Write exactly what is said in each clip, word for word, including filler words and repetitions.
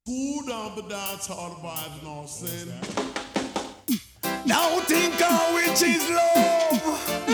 Cool down the dance hall vibes now, sin. Now think how which is love.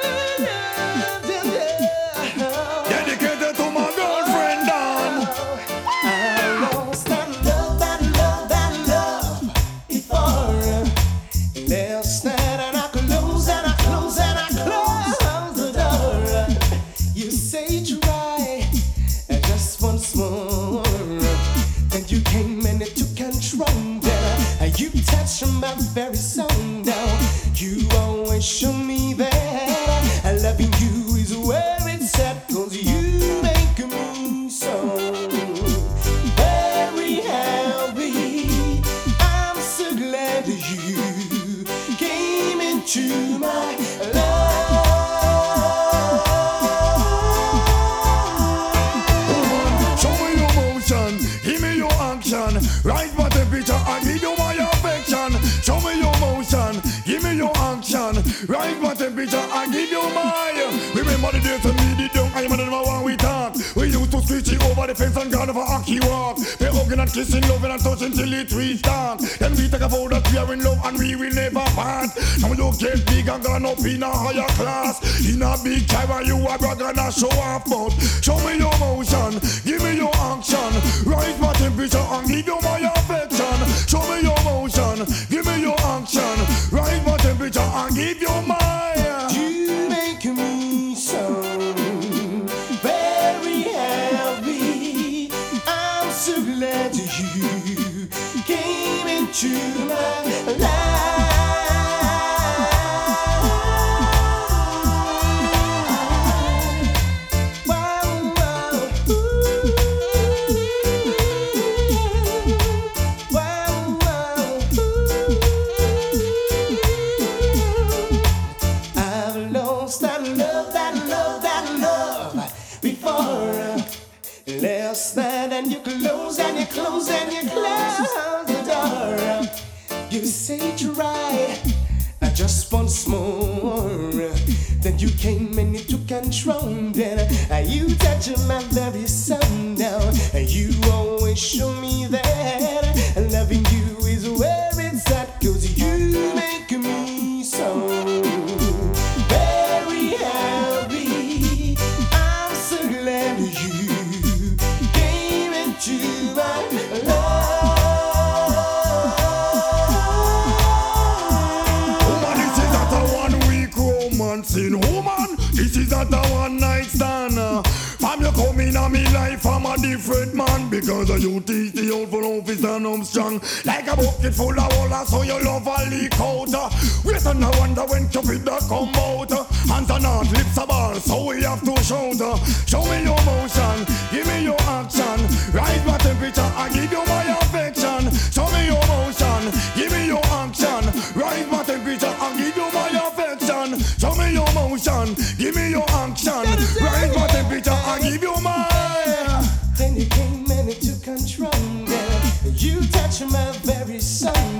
Dedicated to my girlfriend Dawn. I lost that love, that love, that love before last night, and I close and I close and I close the door. You say try just once more, then you came and it took control. Then you touched my very soul. Now you always show me that loving you is where it's at, 'cause you make me so very happy. I'm so glad you came into my life. Show me your motion, give me your action. Rise my temperature and give you my affection. Show me your motion, give me your action. Rise my temperature and give you my. Remember the days when we did young, I'm the number one we talk. We used to switch it over the fence and God of a hockey walk. They hugging and kissing, loving and touching till it restart. Then we talk about that we are in love and we will never part. Now you get big and gone up in a higher class. In a big car you are gonna show off, but show me your motion, give me your action. Rise my temperature and give you my affection. Show me your motion, give me your action. Rise my temperature and give you my. You make me so very happy. I'm so glad you came into my life. Wow, wow, ooh. Wow, wow, ooh. I've lost that love, that love, that love before last night, and you close and you close and you close the door. You say try just once more, then you came and you took control. Then you touched my very soul. Now you always show me that loving you is where it's at, 'cause you make me so very happy. I'm so glad you came into my life. Woman, this is not a one week romancing. Woman, this is not a one night stand. Fam, you come in on me life, I'm a different man. Because of you teach the old full office and I'm strong. Like a bucket full of water, so your love a leak out. Wait and I wonder when Cupid da come out. Hands are not, lips are ball, so we have to shout. Show me your motion, give me your action. Rise my temperature, I give you my affection. Show me your motion, give me your action. Rise my temperature, I give you my affection. Show me your motion, give me your action. Rise my temperature, I give you my. Then you came and it took control. Then you touched my very soul.